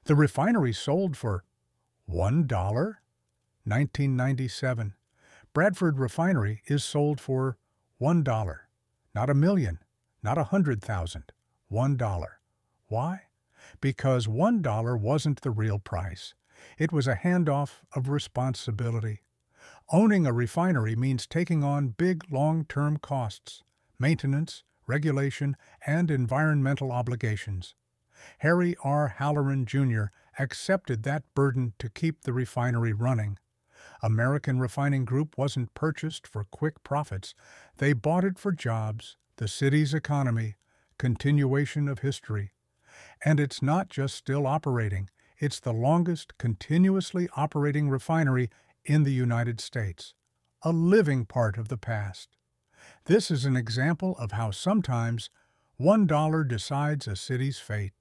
The refinery sold for $1. 1997. Bradford Refinery is sold for $1. Not a million, not 100,000. $1. Why? Because $1 wasn't the real price. It was a handoff of responsibility. Owning a refinery means taking on big long-term costs, maintenance, regulation, and environmental obligations. Harry R. Halloran, Jr. accepted that burden to keep the refinery running. American Refining Group wasn't purchased for quick profits. They bought it for jobs, the city's economy, continuation of history. And it's not just still operating. It's the longest continuously operating refinery in the United States, a living part of the past. This is an example of how sometimes $1 decides a city's fate.